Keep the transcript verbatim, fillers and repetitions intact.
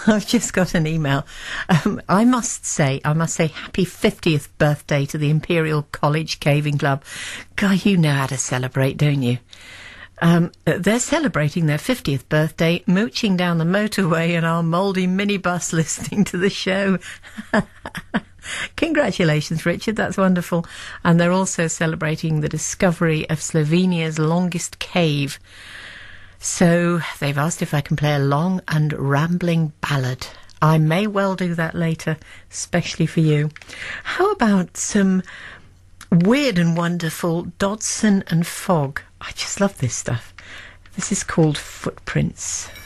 I've just got an email. Um, I must say, I must say happy fiftieth birthday to the Imperial College Caving Club. Guy, you know how to celebrate, don't you? Um, they're celebrating their fiftieth birthday, mooching down the motorway in our mouldy minibus listening to the show. Congratulations, Richard. That's wonderful. And they're also celebrating the discovery of Slovenia's longest cave. So they've asked if I can play a long and rambling ballad. I may well do that later, especially for you. How about some weird and wonderful Dodson and Fogg? I just love this stuff. This is called Footprints.